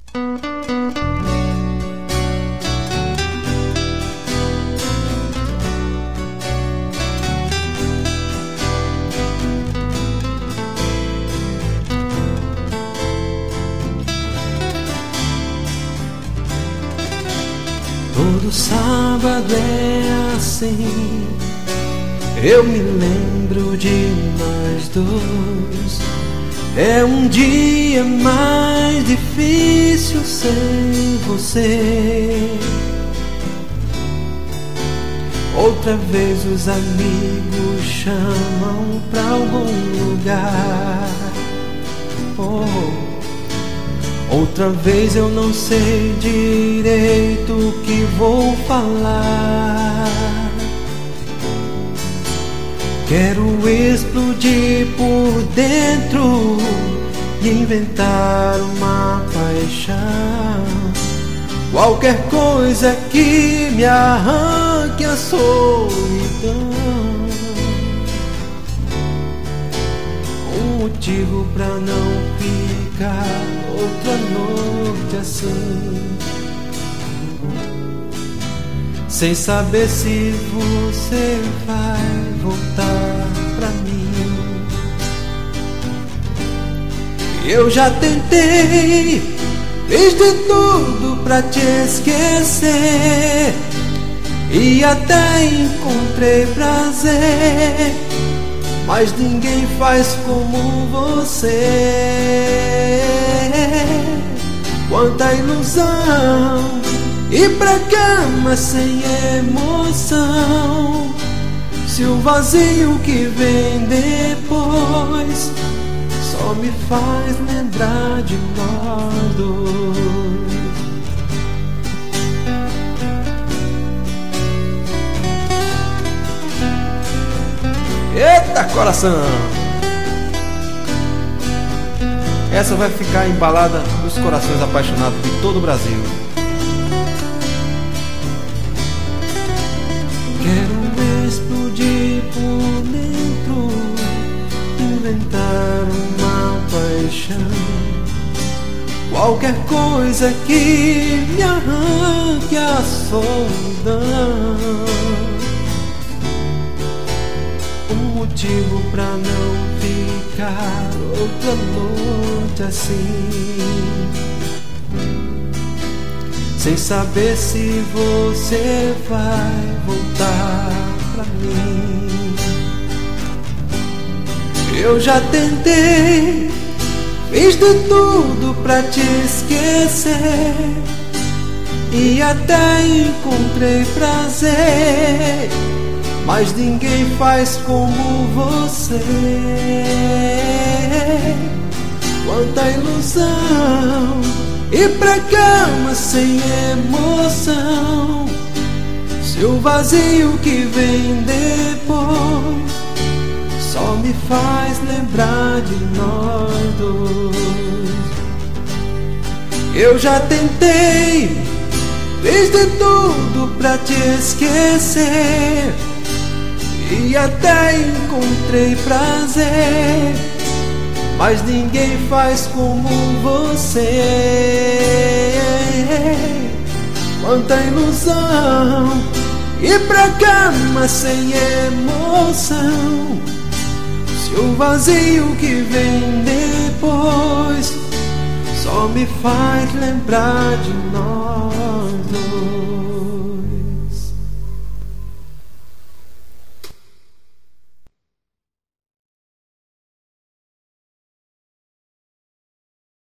Todo sábado é assim, eu me lembro de nós dois. É um dia mais difícil sem você. Outra vez os amigos chamam pra algum lugar. Outra vez eu não sei direito o que vou falar. Quero explodir por dentro e inventar uma paixão. Qualquer coisa que me arranque a solidão. Um motivo pra não ficar outra noite assim, sem saber se você vai voltar pra mim. Eu já tentei, fiz de tudo pra te esquecer e até encontrei prazer, mas ninguém faz como você. Quanta ilusão, e pra cama sem emoção. Se o vazio que vem depois só me faz lembrar de nós dois. Eita coração! Essa vai ficar embalada nos corações apaixonados de todo o Brasil. Quero explodir por dentro, inventar uma paixão. Qualquer coisa que me arranque a solidão. Um motivo pra não ficar outra noite assim, sem saber se você vai voltar pra mim. Eu já tentei, fiz de tudo pra te esquecer e até encontrei prazer, mas ninguém faz como você. Quanta ilusão, e pra cama sem emoção. Se o vazio que vem depois só me faz lembrar de nós dois. Eu já tentei, fiz de tudo pra te esquecer e até encontrei prazer, mas ninguém faz como você. Quanta ilusão, e pra cama sem emoção. Se o vazio que vem depois só me faz lembrar de nós dois.